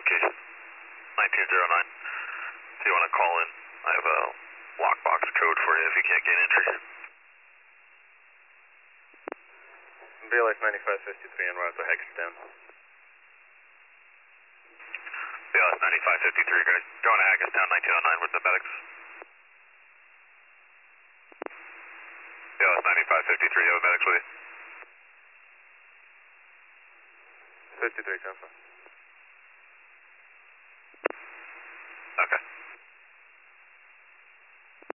location. 1909. If you want to call in, I have a lockbox code for you if you can't gain entry. BLS 9553 en route to Hagerstown. BLS 9553, guys. Going to Hagerstown, 1909 with the medics. BLS 9553, you have a medics with you? 53, confirm. Okay.